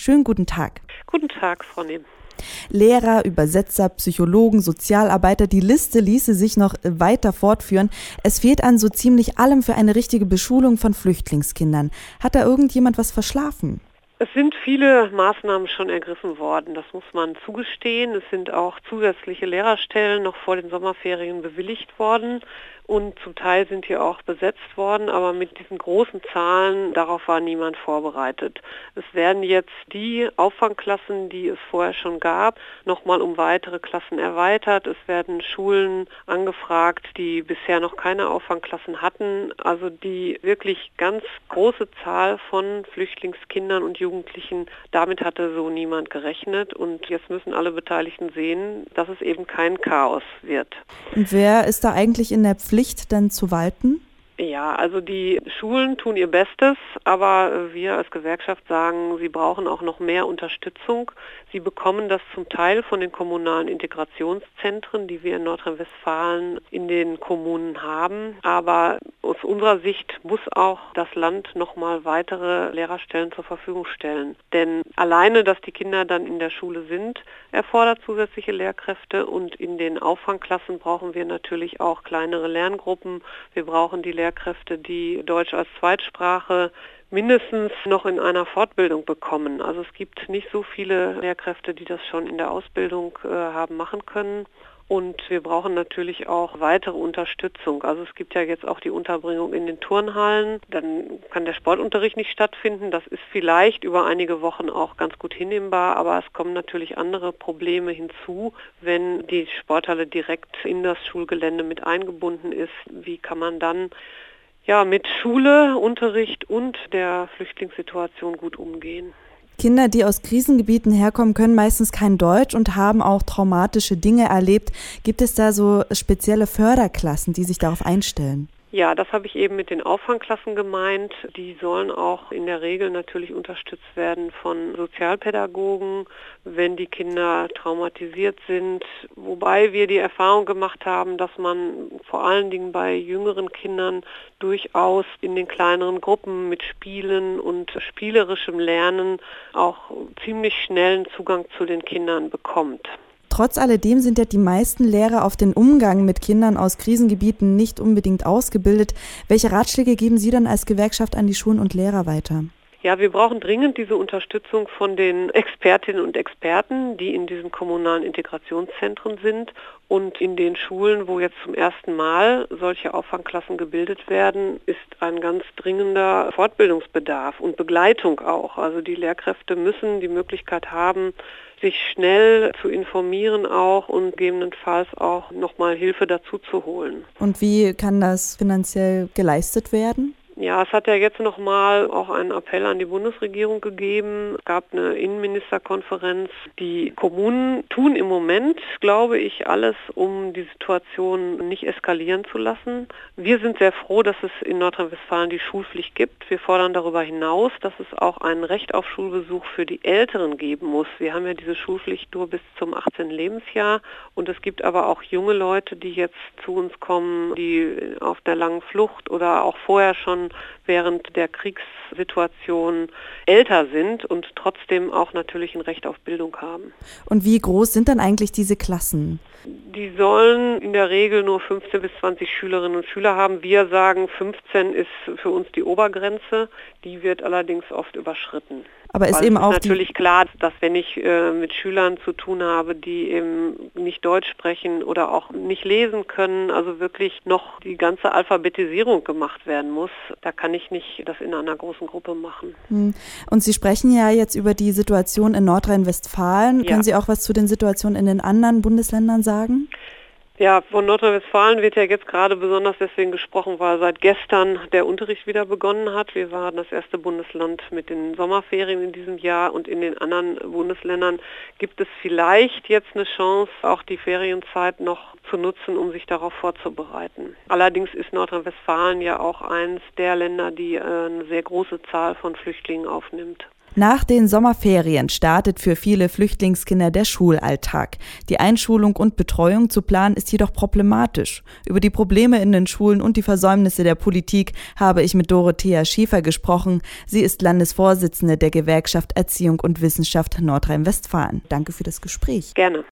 Schönen guten Tag. Guten Tag, Frau Nehm. Lehrer, Übersetzer, Psychologen, Sozialarbeiter, die Liste ließe sich noch weiter fortführen. Es fehlt an so ziemlich allem für eine richtige Beschulung von Flüchtlingskindern. Hat da irgendjemand was verschlafen? Es sind viele Maßnahmen schon ergriffen worden, das muss man zugestehen. Es sind auch zusätzliche Lehrerstellen noch vor den Sommerferien bewilligt worden und zum Teil sind hier auch besetzt worden, aber mit diesen großen Zahlen, darauf war niemand vorbereitet. Es werden jetzt die Auffangklassen, die es vorher schon gab, nochmal um weitere Klassen erweitert. Es werden Schulen angefragt, die bisher noch keine Auffangklassen hatten. Also die wirklich ganz große Zahl von Flüchtlingskindern und Jugendlichen, damit hatte so niemand gerechnet. Und jetzt müssen alle Beteiligten sehen, dass es eben kein Chaos wird. Und wer ist da eigentlich in der Pflicht, dann zu walten? Ja, also die Schulen tun ihr Bestes, aber wir als Gewerkschaft sagen, sie brauchen auch noch mehr Unterstützung. Sie bekommen das zum Teil von den kommunalen Integrationszentren, die wir in Nordrhein-Westfalen in den Kommunen haben. Aber aus unserer Sicht muss auch das Land nochmal weitere Lehrerstellen zur Verfügung stellen. Denn alleine, dass die Kinder dann in der Schule sind, erfordert zusätzliche Lehrkräfte und in den Auffangklassen brauchen wir natürlich auch kleinere Lerngruppen. Wir brauchen die Lehrkräfte, die Deutsch als Zweitsprache mindestens noch in einer Fortbildung bekommen. Also es gibt nicht so viele Lehrkräfte, die das schon in der Ausbildung haben machen können. Und wir brauchen natürlich auch weitere Unterstützung. Also es gibt ja jetzt auch die Unterbringung in den Turnhallen. Dann kann der Sportunterricht nicht stattfinden. Das ist vielleicht über einige Wochen auch ganz gut hinnehmbar. Aber es kommen natürlich andere Probleme hinzu, wenn die Sporthalle direkt in das Schulgelände mit eingebunden ist. Wie kann man dann mit Schule, Unterricht und der Flüchtlingssituation gut umgehen? Kinder, die aus Krisengebieten herkommen, können meistens kein Deutsch und haben auch traumatische Dinge erlebt. Gibt es da so spezielle Förderklassen, die sich darauf einstellen? Ja, das habe ich eben mit den Auffangklassen gemeint. Die sollen auch in der Regel natürlich unterstützt werden von Sozialpädagogen, wenn die Kinder traumatisiert sind. Wobei wir die Erfahrung gemacht haben, dass man vor allen Dingen bei jüngeren Kindern durchaus in den kleineren Gruppen mit Spielen und spielerischem Lernen auch ziemlich schnellen Zugang zu den Kindern bekommt. Trotz alledem sind ja die meisten Lehrer auf den Umgang mit Kindern aus Krisengebieten nicht unbedingt ausgebildet. Welche Ratschläge geben Sie dann als Gewerkschaft an die Schulen und Lehrer weiter? Ja, wir brauchen dringend diese Unterstützung von den Expertinnen und Experten, die in diesen kommunalen Integrationszentren sind und in den Schulen, wo jetzt zum ersten Mal solche Auffangklassen gebildet werden, ist ein ganz dringender Fortbildungsbedarf und Begleitung auch. Also die Lehrkräfte müssen die Möglichkeit haben, sich schnell zu informieren auch und gegebenenfalls auch nochmal Hilfe dazu zu holen. Und wie kann das finanziell geleistet werden? Ja, es hat ja jetzt nochmal auch einen Appell an die Bundesregierung gegeben. Es gab eine Innenministerkonferenz. Die Kommunen tun im Moment, glaube ich, alles, um die Situation nicht eskalieren zu lassen. Wir sind sehr froh, dass es in Nordrhein-Westfalen die Schulpflicht gibt. Wir fordern darüber hinaus, dass es auch ein Recht auf Schulbesuch für die Älteren geben muss. Wir haben ja diese Schulpflicht nur bis zum 18. Lebensjahr und es gibt aber auch junge Leute, die jetzt zu uns kommen, die auf der langen Flucht oder auch vorher schon während der Kriegssituation älter sind und trotzdem auch natürlich ein Recht auf Bildung haben. Und wie groß sind dann eigentlich diese Klassen? Die sollen in der Regel nur 15 bis 20 Schülerinnen und Schüler haben. Wir sagen, 15 ist für uns die Obergrenze. Die wird allerdings oft überschritten. Aber ist eben auch natürlich klar, dass wenn ich mit Schülern zu tun habe, die eben nicht Deutsch sprechen oder auch nicht lesen können, also wirklich noch die ganze Alphabetisierung gemacht werden muss, da kann ich nicht das in einer großen Gruppe machen. Und Sie sprechen ja jetzt über die Situation in Nordrhein-Westfalen. Ja. Können Sie auch was zu den Situationen in den anderen Bundesländern sagen? Ja, von Nordrhein-Westfalen wird ja jetzt gerade besonders deswegen gesprochen, weil seit gestern der Unterricht wieder begonnen hat. Wir waren das erste Bundesland mit den Sommerferien in diesem Jahr und in den anderen Bundesländern gibt es vielleicht jetzt eine Chance, auch die Ferienzeit noch zu nutzen, um sich darauf vorzubereiten. Allerdings ist Nordrhein-Westfalen ja auch eines der Länder, die eine sehr große Zahl von Flüchtlingen aufnimmt. Nach den Sommerferien startet für viele Flüchtlingskinder der Schulalltag. Die Einschulung und Betreuung zu planen ist jedoch problematisch. Über die Probleme in den Schulen und die Versäumnisse der Politik habe ich mit Dorothea Schäfer gesprochen. Sie ist Landesvorsitzende der Gewerkschaft Erziehung und Wissenschaft Nordrhein-Westfalen. Danke für das Gespräch. Gerne.